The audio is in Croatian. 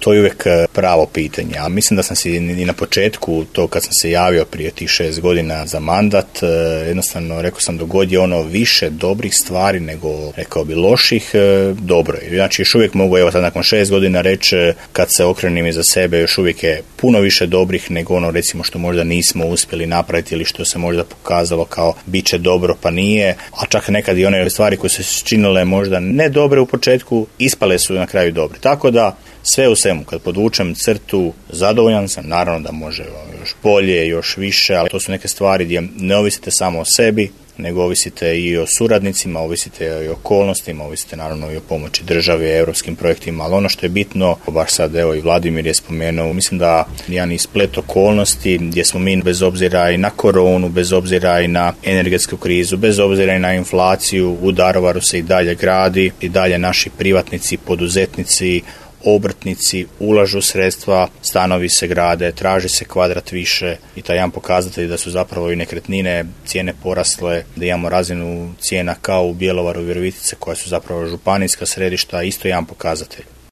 To je uvijek pravo pitanje, a mislim da sam si i na početku, to kad sam se javio prije tih 6 godina za mandat, jednostavno rekao sam dok god je ono više dobrih stvari nego, rekao bi, loših, dobro je. Znači još uvijek mogu, evo sad nakon 6 godina reći, kad se okrenem iza sebe, još uvijek je puno više dobrih nego ono recimo što možda nismo uspjeli napraviti ili što se možda pokazalo kao bit će dobro pa nije, a čak nekad i one stvari koje se činile možda ne dobre u početku, ispale su na kraju dobre. Tako da sve u svemu, kad podvučem crtu, zadovoljan sam, naravno da može još bolje, još više, ali to su neke stvari gdje ne ovisite samo o sebi, nego ovisite i o suradnicima, ovisite i o okolnostima, ovisite naravno i o pomoći države, europskim projektima, ali ono što je bitno, baš sad evo i Vladimir je spomenuo, mislim da jedan isplet okolnosti gdje smo mi bez obzira i na koronu, bez obzira i na energetsku krizu, bez obzira i na inflaciju, u Daruvaru se i dalje gradi, i dalje naši privatnici, poduzetnici, obrtnici ulažu sredstva, stanovi se grade, traži se kvadrat više i taj jedan pokazatelj da su zapravo i nekretnine, cijene porasle, da imamo razinu cijena kao u Bjelovaru i Virovitice koja su zapravo županijska središta, isto jedan pokazatelj.